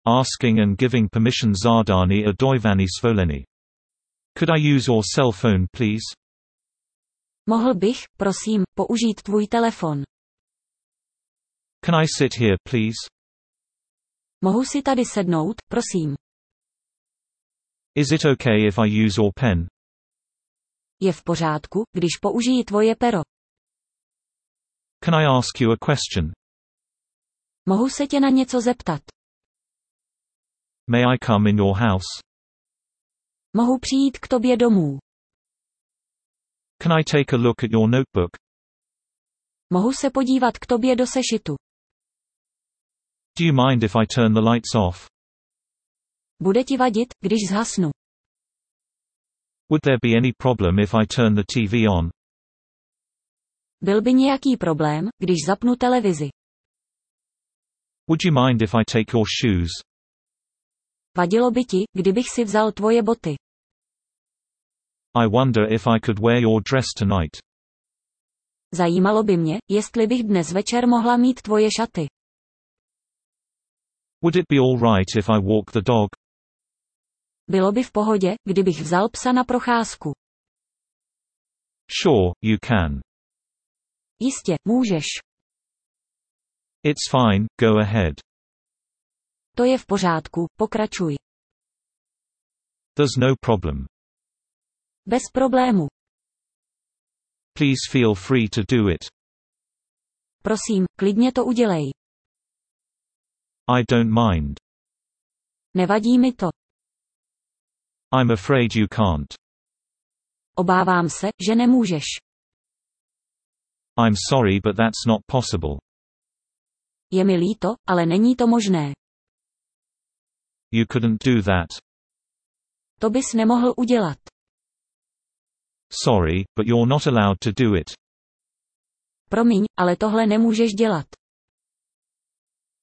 Asking and giving permission zadání a dojvání svolení. Could I use your cell phone, please? Mohl bych, prosím, použít tvůj telefon? Can I sit here, please? Mohu si tady sednout, prosím? Is it okay if I use your pen? Je v pořádku, když použiji tvoje pero? Can I ask you a question? Mohu se tě na něco zeptat? May I come in your house? Mohu přijít k tobě domů? Can I take a look at your notebook? Mohu se podívat k tobě do sešitu? Do you mind if I turn the lights off? Bude ti vadit, když zhasnu? Would there be any problem if I turn the TV on? Byl by nějaký problém, když zapnu televizi? Would you mind if I take your shoes? Vadilo by ti, kdybych si vzal tvoje boty? I wonder if I could wear your dress tonight. Zajímalo by mě, jestli bych dnes večer mohla mít tvoje šaty. Would it be all right if I walk the dog? Bylo by v pohodě, kdybych vzal psa na procházku. Sure, you can. Jistě, můžeš. It's fine, go ahead. To je v pořádku, pokračuj. There's no problem. Bez problému. Please feel free to do it. Prosím, klidně to udělej. I don't mind. Nevadí mi to. I'm afraid you can't. Obávám se, že nemůžeš. I'm sorry, but that's not possible. Je mi líto, ale není to možné. You couldn't do that. To bys nemohl udělat. Sorry, but you're not allowed to do it. Promiň, ale tohle nemůžeš dělat.